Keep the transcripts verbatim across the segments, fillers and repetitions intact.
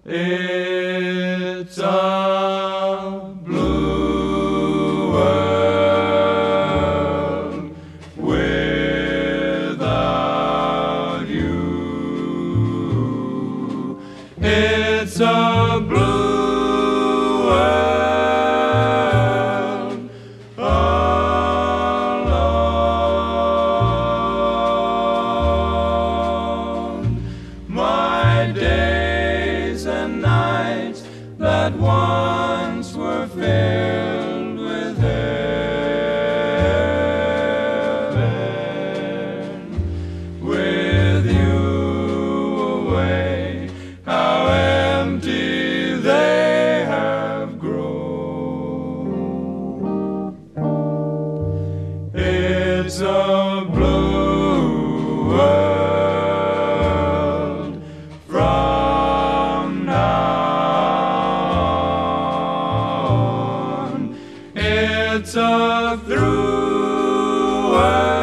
It's a blue world without you. It's a blue world alone. My days and nights that once were filled with heaven, with you away, how empty they have grown. It's a blue world from now on. It's a through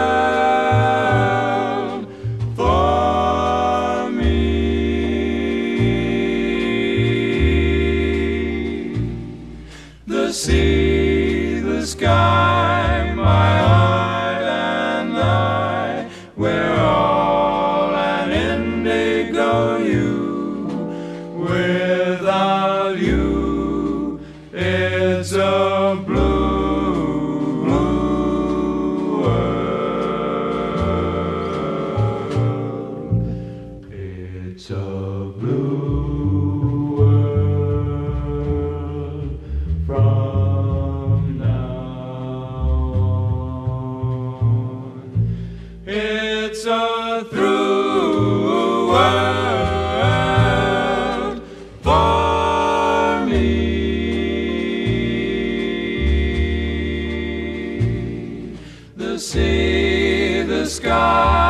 world for me. The sea, the sky, my heart and I, we're all an indigo hue. Without you, it's a blue, blue world. It's a blue world from now on. It's a through world for me. The sea, the sky,